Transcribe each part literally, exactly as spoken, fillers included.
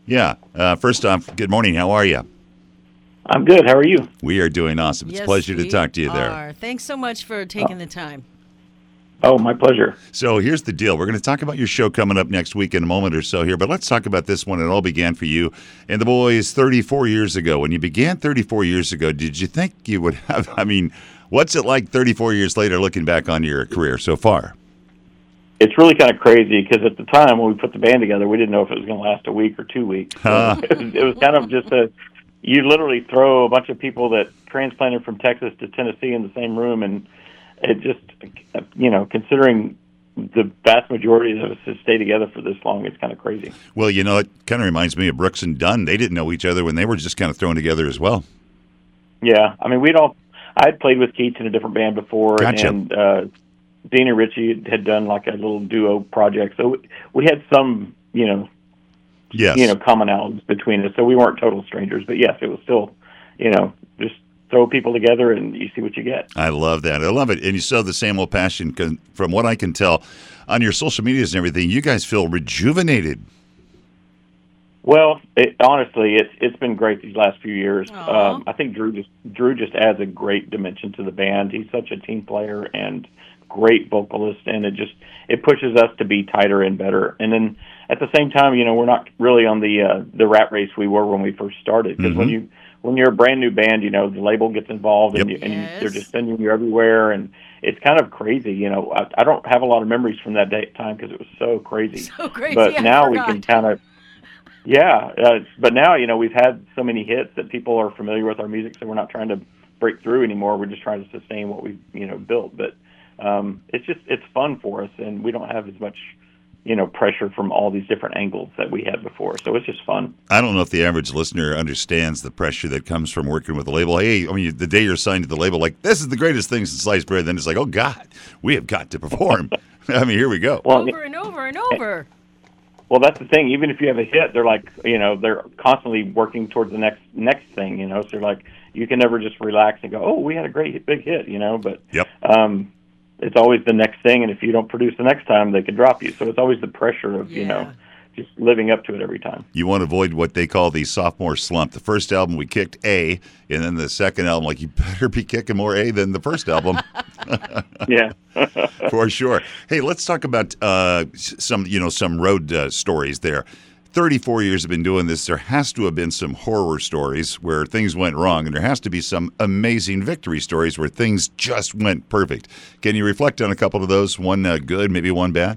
Yeah. Uh, first off, good morning. How are you? I'm good. How are you? We are doing awesome. It's Yes, a pleasure to we talk to you there. are. Thanks so much for taking the time. Oh, my pleasure. So here's the deal. We're going to talk about your show coming up next week in a moment or so here, but let's talk about this one. It all began for you and the boys thirty-four years ago. When you began thirty-four years ago, did you think you would have, I mean, what's it like thirty-four years later looking back on your career so far? It's really kind of crazy because at the time when we put the band together, we didn't know if it was going to last a week or two weeks. So Huh. it, was, it was kind of just a, you literally throw a bunch of people that transplanted from Texas to Tennessee in the same room, and it just, you know, considering the vast majority of us have stayed together for this long, it's kind of crazy. Well, you know, it kind of reminds me of Brooks and Dunn. They didn't know each other when they were just kind of thrown together as well. Yeah, I mean, we'd all, I had played with Keats in a different band before, Gotcha. and uh, Dean and Richie had done like a little duo project, so we had some, you know, Yes. you know, commonalities between us. So we weren't total strangers, but yes, it was still, you know, just throw people together and you see what you get. I love that. I love it. And you still have the same old passion. 'Cause from what I can tell on your social medias and everything, you guys feel rejuvenated. Well, it, honestly, it's it's been great these last few years. Aw. Um, I think Drew just Drew just adds a great dimension to the band. He's such a team player and great vocalist, and it just it pushes us to be tighter and better. And then at the same time, you know, we're not really on the uh, the rat race we were when we first started. Because Mhm. when you when you're a brand new band, you know, the label gets involved, and, Yep. you, and Yes. they're just sending you everywhere, and it's kind of crazy. You know, I, I don't have a lot of memories from that day, time because it was so crazy. So crazy. But I now we forgot. can kind of, yeah. Uh, but now, you know, we've had so many hits that people are familiar with our music, so we're not trying to break through anymore. We're just trying to sustain what we've, you know, built. But um, it's just it's fun for us, and we don't have as much, you know, pressure from all these different angles that we had before. So it's just fun. I don't know if the average listener understands the pressure that comes from working with a label. Hey, I mean, the day you're signed to the label, like, this is the greatest thing since sliced bread. Then it's like, oh, God, we have got to perform. I mean, here we go. Well, over and over and over. Well, that's the thing. Even if you have a hit, they're like, you know, they're constantly working towards the next next thing. You know, so they're like, you can never just relax and go, oh, we had a great hit, big hit, you know. But Yep. um, it's always the next thing, and if you don't produce the next time, they could drop you. So it's always the pressure of, you know, Yeah. just living up to it every time. You want to avoid what they call the sophomore slump. The first album, we kicked A, and then the second album, like, you better be kicking more A than the first album. Yeah. For sure. Hey, let's talk about uh, s- some, you know, some road uh, stories there. thirty-four years have been doing this. There has to have been some horror stories where things went wrong, and there has to be some amazing victory stories where things just went perfect. Can you reflect on a couple of those? One uh, good, maybe one bad?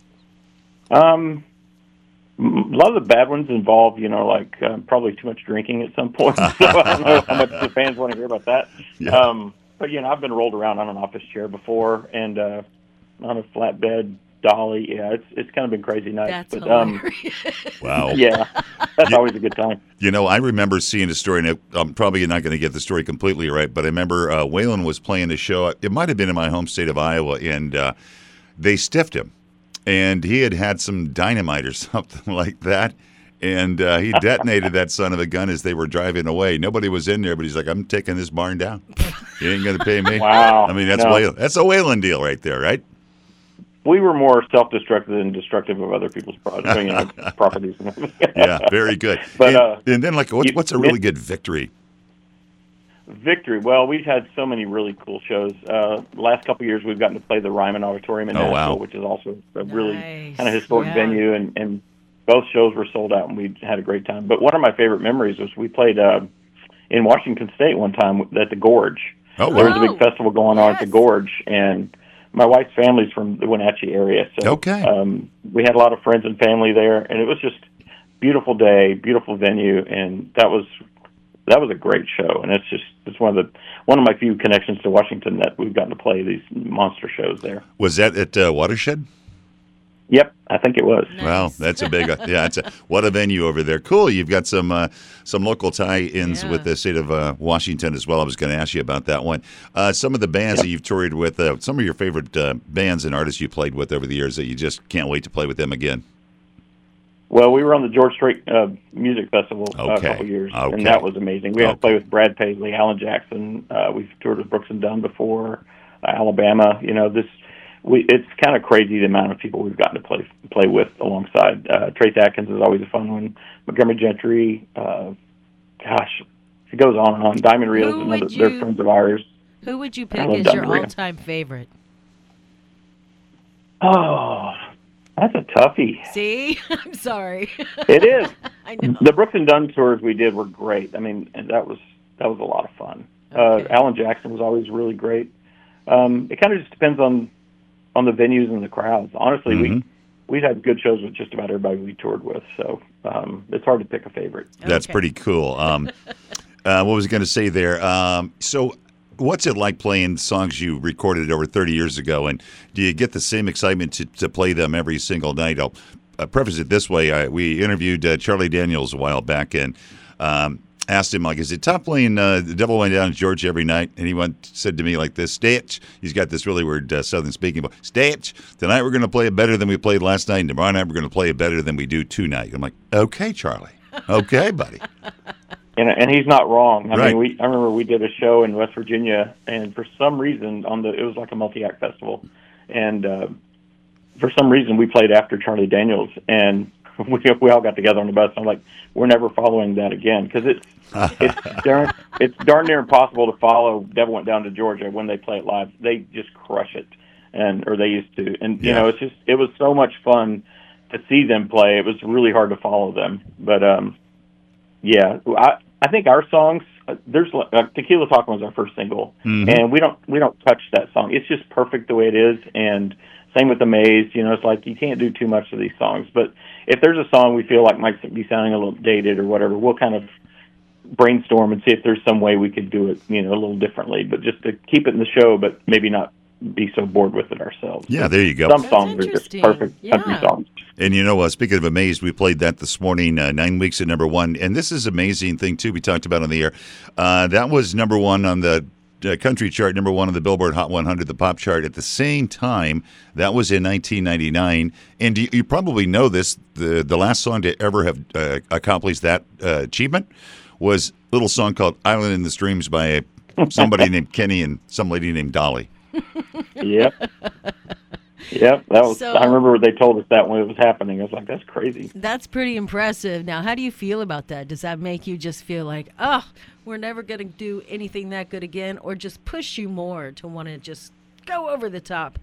Um, m- a lot of the bad ones involve, you know, like uh, probably too much drinking at some point. So I don't know how much the fans want to hear about that. Yeah. Um, but, you know, I've been rolled around on an office chair before and uh, on a flatbed dolly. Yeah, it's it's kind of been crazy nights. That's but, um, hilarious. Wow. yeah, that's Yeah. always a good time. You know, I remember seeing a story, and I'm probably not going to get the story completely right, but I remember uh, Waylon was playing a show. It might have been in my home state of Iowa, and uh, they stiffed him. And he had had some dynamite or something like that, and uh, he detonated that son of a gun as they were driving away. Nobody was in there, but he's like, I'm taking this barn down. You ain't going to pay me. Wow. I mean, that's No. Waylon. That's a Waylon deal right there, right? We were more self-destructive than destructive of other people's pro- you know, properties. And everything. Yeah, very good. But, and, uh, and then, like, what's, you- what's a really good victory? Victory. Well, we've had so many really cool shows. Uh, the last couple of years, we've gotten to play the Ryman Auditorium in Oh, Nashville, wow. which is also a really Nice. kind of historic Yeah. venue, and, and both shows were sold out, and we had a great time. But one of my favorite memories was we played uh, in Washington State one time at the Gorge. Oh, There wow. was a big festival going on at the Yes. Gorge, and my wife's family's from the Wenatchee area, so Okay. um, we had a lot of friends and family there, and it was just beautiful day, beautiful venue, and that was that was a great show. And it's just it's one of the one of my few connections to Washington that we've gotten to play these monster shows there. Was that at uh, Watershed? Yep, I think it was. Nice. Well, that's a big, yeah, it's a, what a venue over there. Cool. You've got some uh, some local tie-ins Yeah. with the state of uh, Washington as well. I was going to ask you about that one. Uh, some of the bands Yep. that you've toured with, uh, some of your favorite uh, bands and artists you played with over the years that you just can't wait to play with them again. Well, we were on the George Strait uh, Music Festival uh, Okay. a couple years, Okay. and that was amazing. We had Okay. to play with Brad Paisley, Alan Jackson. Uh, we've toured with Brooks and Dunn before, uh, Alabama. You know, this we it's kind of crazy the amount of people we've gotten to play play with alongside. Uh, Trace Atkins is always a fun one. Montgomery Gentry, uh, gosh, it goes on and on. Diamond Reels, Who another, would they're you- friends of ours. Who would you pick I love as your Diamond Rio. all-time favorite? Oh, that's a toughie. See? I'm sorry. It is. I know. The Brooks and Dunn tours we did were great. I mean, and that was that was a lot of fun. Okay. Uh, Alan Jackson was always really great. Um, it kind of just depends on on the venues and the crowds. Honestly, Mm-hmm. we we've had good shows with just about everybody we toured with, so um, it's hard to pick a favorite. That's Okay. pretty cool. Um, uh, what was I going to say there? Um, so, what's it like playing songs you recorded over thirty years ago? And do you get the same excitement to, to play them every single night? I'll uh, preface it this way. I, we interviewed uh, Charlie Daniels a while back and um, asked him, like, is it tough playing uh, The Devil Went Down to Georgia every night? And he went said to me like this, Stitch. He's got this really weird uh, Southern speaking voice. Stitch, tonight we're going to play it better than we played last night. And tomorrow night we're going to play it better than we do tonight. I'm like, okay, Charlie. Okay, buddy. And and he's not wrong. I Right. mean, we I remember we did a show in West Virginia, and for some reason on the it was like a multi-act festival, and uh, for some reason we played after Charlie Daniels, and we we all got together on the bus. And I'm like, we're never following that again because it's it's darn it's darn near impossible to follow Devil Went Down to Georgia when they play it live. They just crush it, and or they used to, and you Yeah. know it's just it was so much fun to see them play. It was really hard to follow them, but um. Yeah, I I think our songs. Uh, there's uh, Tequila Talking was our first single, Mhm. and we don't we don't touch that song. It's just perfect the way it is, and same with The Maze. You know, it's like you can't do too much of these songs. But if there's a song we feel like might be sounding a little dated or whatever, we'll kind of brainstorm and see if there's some way we could do it, you know, a little differently. But just to keep it in the show, but maybe not be so bored with it ourselves. Yeah, there you go. Some That's songs are just interesting. perfect country Yeah. songs. And you know, uh, speaking of Amazed, we played that this morning, uh, nine weeks at number one. And this is an amazing thing, too, we talked about on the air. Uh, that was number one on the uh, country chart, number one on the Billboard Hot one hundred, the pop chart. At the same time, that was in nineteen ninety-nine. And you, you probably know this, the, the last song to ever have uh, accomplished that uh, achievement was a little song called Island in the Streams by somebody named Kenny and some lady named Dolly. Yep. Yep. That was. So- I remember they told us that when it was happening. I was like, "That's crazy." That's pretty impressive. Now, how do you feel about that? Does that make you just feel like, oh, we're never going to do anything that good again, or just push you more to want to just go over the top?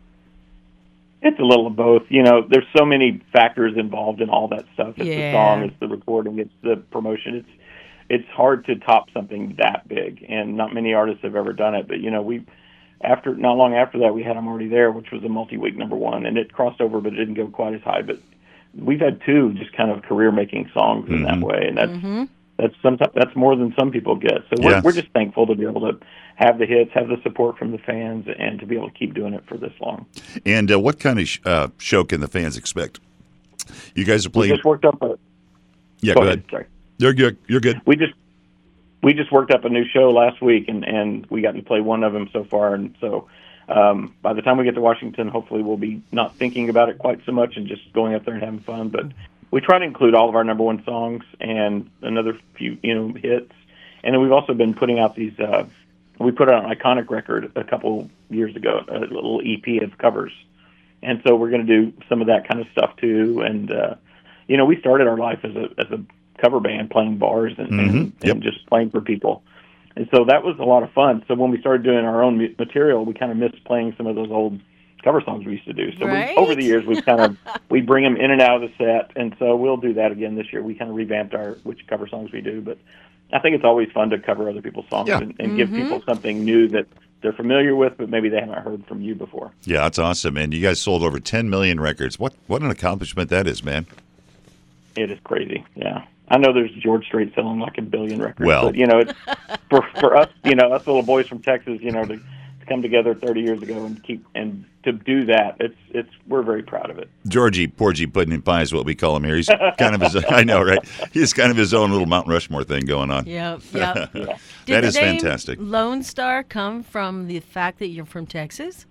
It's a little of both. You know, there's so many factors involved in all that stuff. It's Yeah. the song, it's the recording, it's the promotion. It's it's hard to top something that big, and not many artists have ever done it. But you know, we after not long after that, we had "I'm Already There," which was a multi-week number one, and it crossed over, but it didn't go quite as high. But we've had two just kind of career-making songs in that way, and that's Mm-hmm. that's sometimes that's more than some people get. So we're Yeah. we're just thankful to be able to have the hits, have the support from the fans, and to be able to keep doing it for this long. And uh, what kind of sh- uh, show can the fans expect? You guys are We playing. just worked up a. Yeah, go go ahead. ahead. Sorry. You're good. You're good. We just we just worked up a new show last week, and and we got to play one of them so far, and so. Um, by the time we get to Washington, hopefully we'll be not thinking about it quite so much and just going up there and having fun. But we try to include all of our number one songs and another few, you know, hits. And then we've also been putting out these. Uh, we put out an iconic record a couple years ago, a little E P of covers, and so we're going to do some of that kind of stuff too. And uh, you know, we started our life as a as a cover band, playing bars and, Mhm. and, Yep. and just playing for people. And so that was a lot of fun. So when we started doing our own mu- material, we kind of missed playing some of those old cover songs we used to do. So Right? we, over the years, we kind of we bring them in and out of the set, and so we'll do that again this year. We kind of revamped our which cover songs we do, but I think it's always fun to cover other people's songs Yeah. and, and give people something new that they're familiar with, but maybe they haven't heard from you before. Yeah, that's awesome. And you guys sold over ten million records. What what an accomplishment that is, man. It is crazy, yeah. I know there's George Strait selling like a billion records, Well. but you know, it's, for for us, you know, us little boys from Texas, you know, to, to come together thirty years ago and keep and to do that, it's it's we're very proud of it. Georgie, Porgy Pudding and Pie is what we call him here. He's kind of his, I know, right? He's kind of his own little Mount Rushmore thing going on. Yep, yep. Did That the is name fantastic. Lone Star come from the fact that you're from Texas?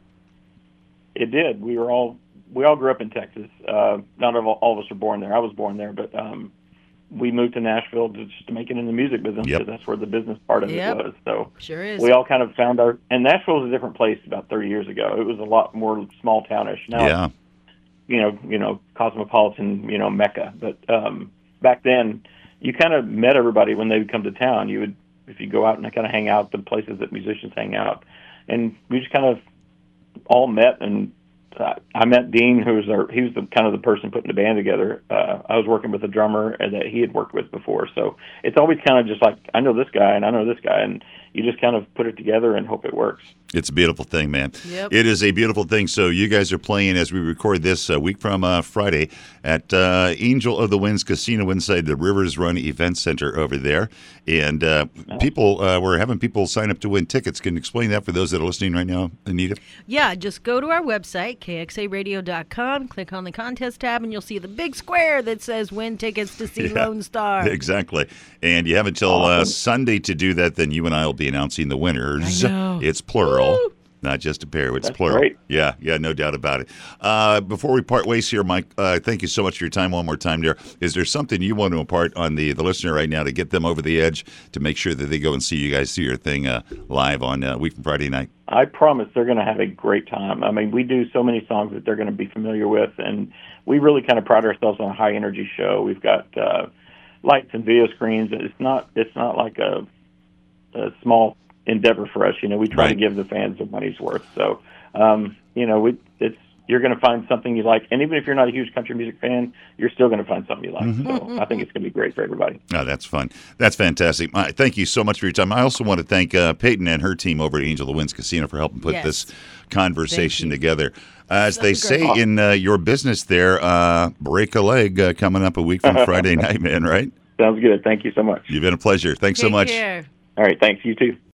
It did. We were all we all grew up in Texas. Uh, not all, all of us were born there. I was born there, but um, we moved to Nashville to just to make it in the music business Yep. because that's where the business part of Yep. it was. So Sure is. we all kind of found our, and Nashville was a different place about thirty years ago. It was a lot more small townish. Now, Yeah. it's, you know, you know, cosmopolitan, you know, Mecca. But um, back then, you kind of met everybody when they would come to town. You would, if you go out and kind of hang out the places that musicians hang out, and we just kind of all met. And uh, I met Dean, who was our, he was the kind of the person putting the band together. Uh, I was working with a drummer that he had worked with before, so it's always kind of just like, I know this guy and I know this guy, and you just kind of put it together and hope it works. It's a beautiful thing, man. Yep. It is a beautiful thing. So you guys are playing as we record this a week from uh, Friday at uh, Angel of the Winds Casino inside the Rivers Run Event Center over there. And uh, people, uh, we're having people sign up to win tickets. Can you explain that for those that are listening right now, Anita? Yeah, just go to our website, K X A radio dot com, click on the contest tab, and you'll see the big square that says win tickets to see Yeah. Lone Star. Exactly. And you have until uh, Sunday to do that. Then you and I will be announcing the winners. I know. It's plural. Woo! Not just a pair, it's That's plural. great. Yeah, yeah, no doubt about it. Uh, before we part ways here, Mike, uh, thank you so much for your time one more time there. Is there something you want to impart on the, the listener right now to get them over the edge to make sure that they go and see you guys do your thing uh, live on uh, Week from Friday night? I promise they're going to have a great time. I mean, we do so many songs that they're going to be familiar with, and we really kind of pride ourselves on a high energy show. We've got uh, lights and video screens. It's not it's not like a, a small endeavor for us. You know, we try Right. to give the fans their money's worth. So, um, you know, we, it's you're going to find something you like, and even if you're not a huge country music fan, you're still going to find something you like. So, I think it's going to be great for everybody. Oh, that's fun. That's fantastic. Uh, thank you so much for your time. I also want to thank uh, Peyton and her team over at Angel of the Winds Casino for helping put Yes. this conversation Thank you. together. As So they great. say in uh, your business there, uh, break a leg uh, coming up a week from Friday night, man, right? Sounds good. Thank you so much. You've been a pleasure. Thanks so Take much. care. All right. Thanks. You too.